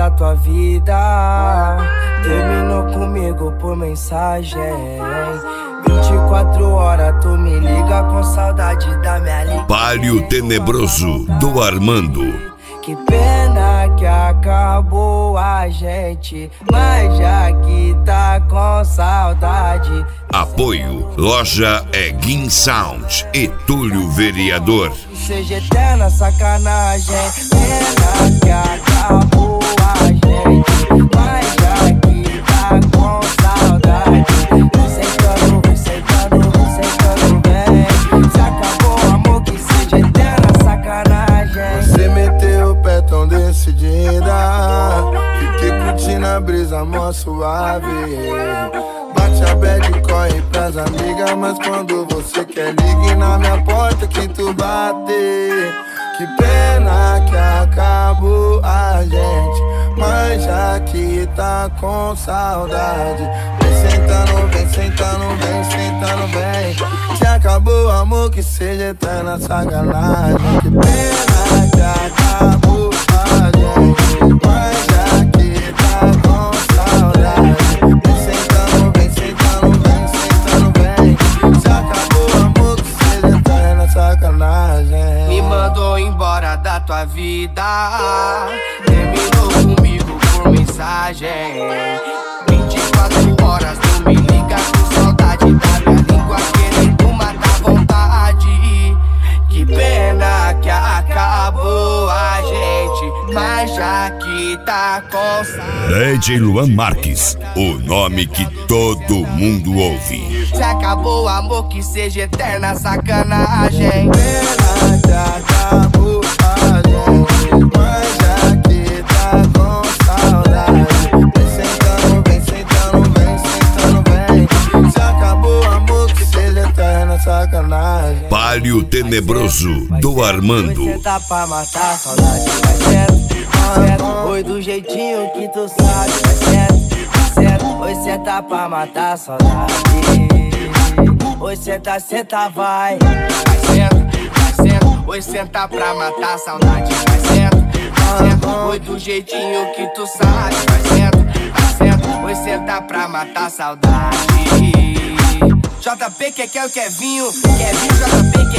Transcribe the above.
da tua vida. Terminou comigo por mensagem. 24 horas tu me liga com saudade da minha ligação. Palio Tenebroso do Armando. Que pena que acabou a gente, mas já que tá com saudade. Apoio Loja Egin Sound e Túlio Vereador. Seja eterna sacanagem. Pena que acabou a gente, mas já que tá com saudade. Sentando bem. Se acabou o amor, que seja eterna sacanagem. Você meteu o pé tão decidida, fiquei curtindo a brisa mó suave. Bate a bad, corre pras amigas, mas quando você quer ligue na minha porta que tu bate. Que pena que acabou a gente, mas já que tá com saudade. Vem sentando, vem sentando, vem sentando, vem. Se acabou o amor, que seja eterna sacanagem. Que pena que acabou a gente, mas já que tá com saudade. Vem sentando, vem sentando, vem sentando, vem. Se acabou o amor, que seja eterna sacanagem. Me mandou embora da tua vida, terminou comigo por mensagem. 24 horas tu me liga com saudade da minha língua, querendo matar vontade. Que pena que acabou a gente, mas já que tá com saudade. DJ Luan Marques, o nome que todo mundo ouve. Se acabou o amor, que seja eterna sacanagem. Pena que acabou a gente, mas já que tá com saudade. Vem sentando, vem sentando, vem sentando, vem. Se acabou o amor, que seja eterna sacanagem. Palio Tenebroso do Armando. Você tá pra matar a saudade, vai certo. Oi, do jeitinho que tu sabe, vai certo. Oi, cê tá pra matar a saudade. Oi, senta, vai. Vai senta. Oi, senta pra matar a saudade, vai senta. Oi, do jeitinho que tu sabe, vai senta. Oi, senta pra matar a saudade. JP que quer o Kevinho, JP